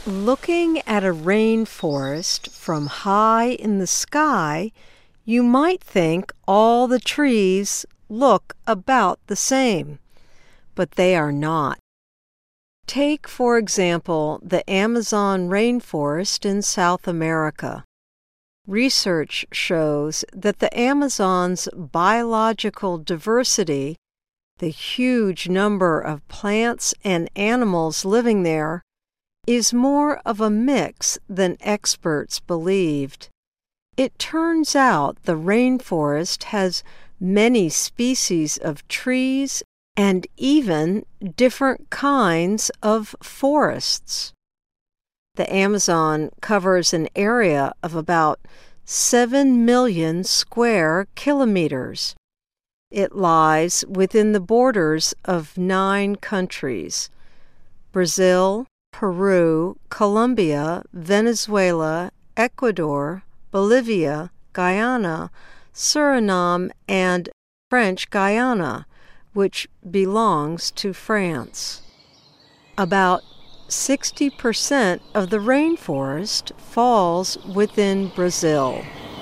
Looking at a rainforest from high in the sky, you might think all the trees look about the same, but they are not. Take, for example, the Amazon rainforest in South America. Research shows that the Amazon's biological diversity, the huge number of plants and animals living there, is more of a mix than experts believed. It turns out the rainforest has many species of trees and even different kinds of forests. The Amazon covers an area of about 7 million square kilometers. It lies within the borders of 9 countries: Brazil, Peru, Colombia, Venezuela, Ecuador, Bolivia, Guyana, Suriname, and French Guiana, which belongs to France. About 60% of the rainforest falls within Brazil.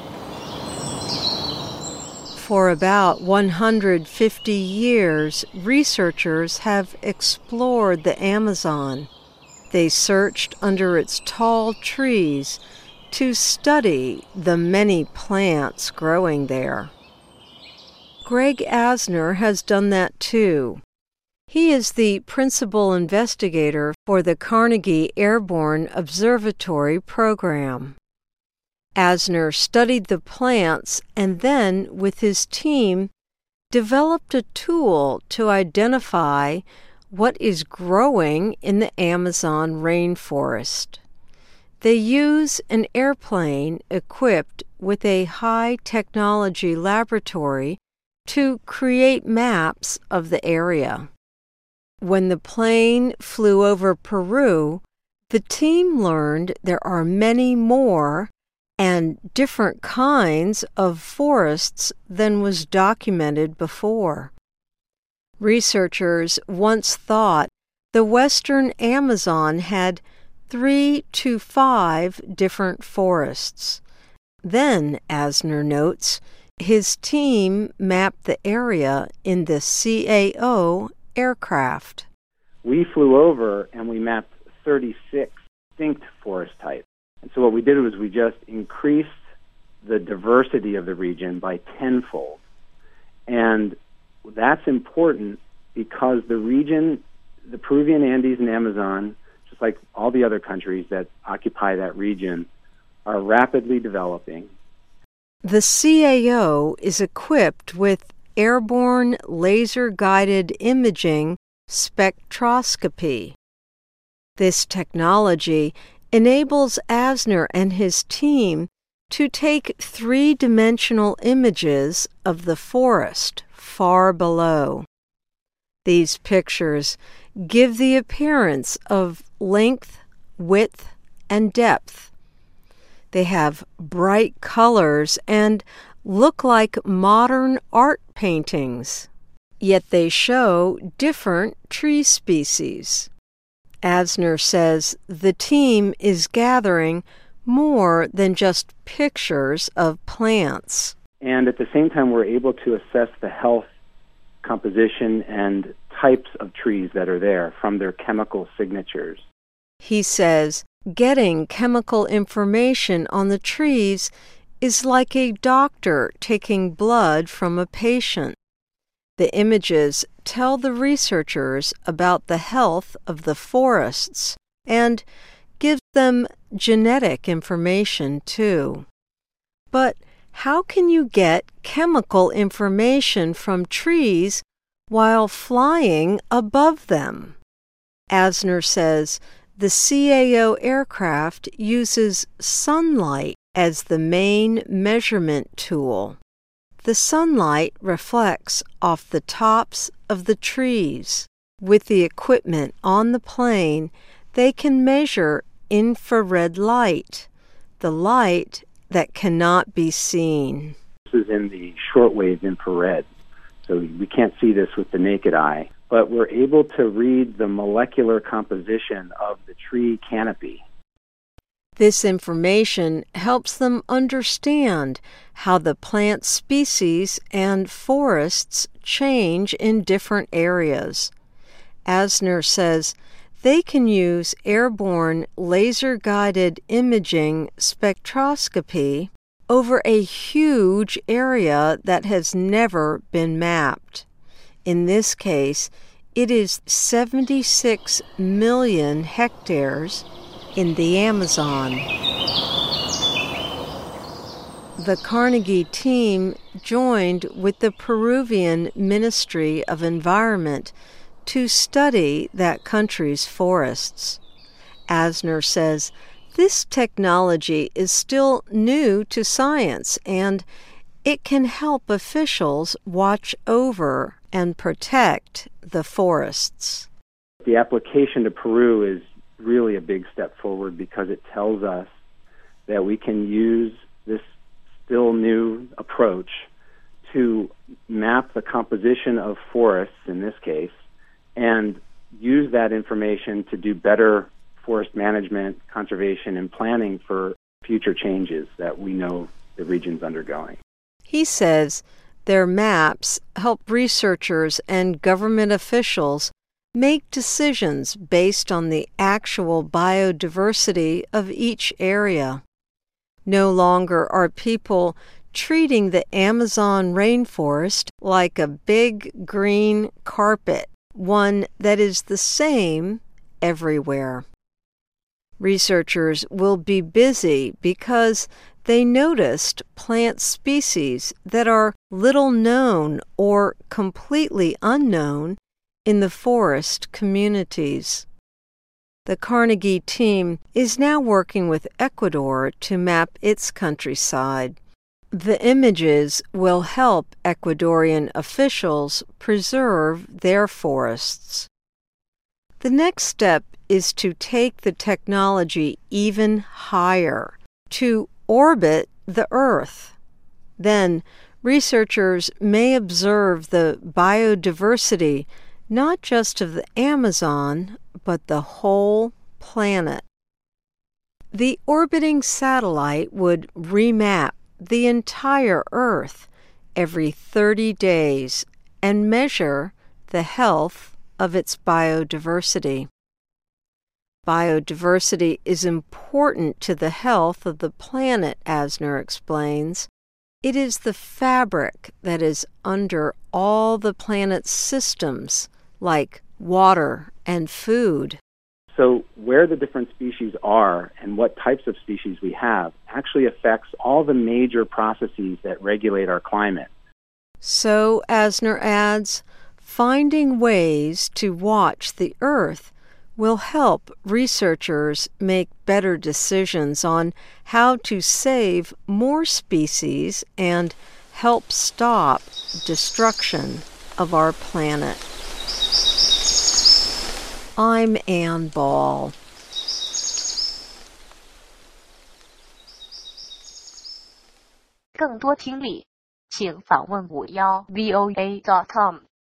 For about 150 years, researchers have explored the Amazon. They searched under its tall trees to study the many plants growing there. Greg Asner has done that too. He is the principal investigator for the Carnegie Airborne Observatory program. Asner studied the plants and then, with his team, developed a tool to identify what is growing in the Amazon rainforest. They use an airplane equipped with a high-technology laboratory to create maps of the area. When the plane flew over Peru, the team learned there are many more and different kinds of forests than was documented before. Researchers once thought the western Amazon had 3 to 5 different forests. Then, Asner notes, his team mapped the area in the CAO aircraft. We flew over and we mapped 36 distinct forest types. And so what we did was we just increased the diversity of the region by tenfold. And that's important because the region, the Peruvian Andes and Amazon, just like all the other countries that occupy that region, are rapidly developing. The CAO is equipped with airborne laser-guided imaging spectroscopy. This technology enables Asner and his team to take 3-dimensional images of the forest far below. These pictures give the appearance of length, width, and depth. They have bright colors and look like modern art paintings, yet they show different tree species. Asner says the team is gathering more than just pictures of plants. And at the same time, we're able to assess the health, composition, and types of trees that are there from their chemical signatures. He says getting chemical information on the trees is like a doctor taking blood from a patient. The images tell the researchers about the health of the forests and give them genetic information too. But how can you get chemical information from trees while flying above them? Asner says the CAO aircraft uses sunlight as the main measurement tool. The sunlight reflects off the tops of the trees. With the equipment on the plane, they can measure infrared light, the light that cannot be seen. This is in the shortwave infrared, so we can't see this with the naked eye, but we're able to read the molecular composition of the tree canopy. This information helps them understand how the plant species and forests change in different areas. Asner says they can use airborne laser-guided imaging spectroscopy over a huge area that has never been mapped. In this case, it is 76 million hectares in the Amazon. The Carnegie team joined with the Peruvian Ministry of Environment to study that country's forests. Asner says this technology is still new to science, and it can help officials watch over and protect the forests. The application to Peru is really a big step forward because it tells us that we can use this still new approach to map the composition of forests, in this case, and use that information to do better forest management, conservation, and planning for future changes that we know the region's undergoing. He says their maps help researchers and government officials make decisions based on the actual biodiversity of each area. No longer are people treating the Amazon rainforest like a big green carpet, one that is the same everywhere. Researchers will be busy because they noticed plant species that are little known or completely unknown in the forest communities. The Carnegie team is now working with Ecuador to map its countryside. The images will help Ecuadorian officials preserve their forests. The next step is to take the technology even higher, to orbit the Earth. Then, researchers may observe the biodiversity not just of the Amazon, but the whole planet. The orbiting satellite would remap the entire Earth every 30 days and measure the health of its biodiversity. Biodiversity is important to the health of the planet, Asner explains. It is the fabric that is under all the planet's systems, like water and food. So where the different species are and what types of species we have actually affects all the major processes that regulate our climate. So, Asner adds, finding ways to watch the Earth will help researchers make better decisions on how to save more species and help stop destruction of our planet. I'm Ann Ball. 更多听力，请访问51voa.com。